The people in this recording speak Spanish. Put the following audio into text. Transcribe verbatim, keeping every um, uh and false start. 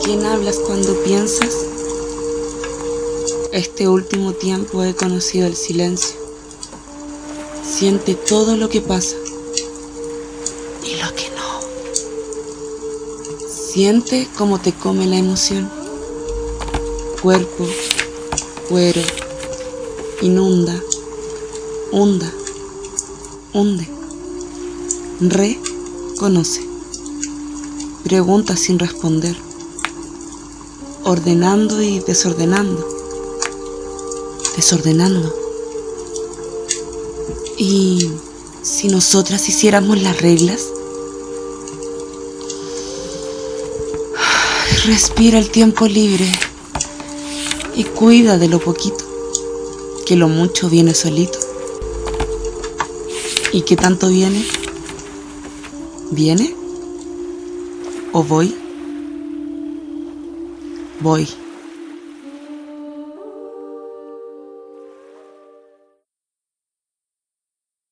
quién hablas cuando piensas? Este último tiempo he conocido el silencio. Siente todo lo que pasa y lo que no. Siente cómo te come la emoción. Cuerpo, cuero, inunda, hunda, hunde. Reconoce. Pregunta sin responder. Ordenando y desordenando. Desordenando. ¿Y si nosotras hiciéramos las reglas? Respira el tiempo libre y cuida de lo poquito, que lo mucho viene solito. ¿Y qué tanto viene? ¿Viene? ¿O voy? Voy.